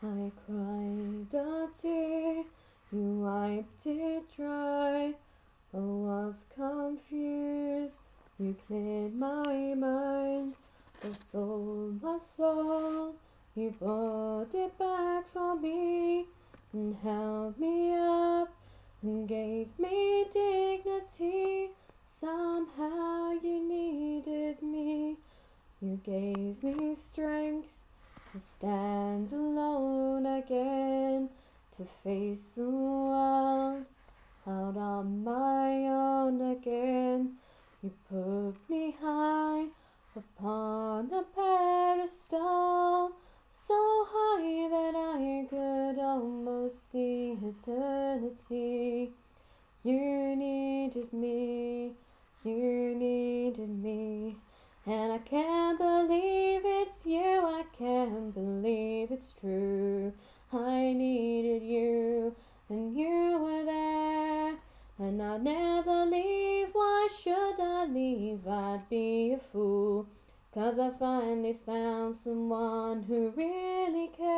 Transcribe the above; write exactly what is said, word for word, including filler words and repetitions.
I cried a tear, you wiped it dry. I was confused, you cleared my mind. I sold my soul, you bought it back for me, and held me up and gave me dignity. Somehow you needed me, you gave me strength to stand alone again, to face the world out on my own again. You put me high upon a pedestal, so high that I could almost see eternity. You needed me, you needed me, and I can't believe it's you, I can't believe it's true. I needed you, and you were there, and I'll never leave. Why should I leave? I'd be a fool, 'cause I finally found someone who really cares.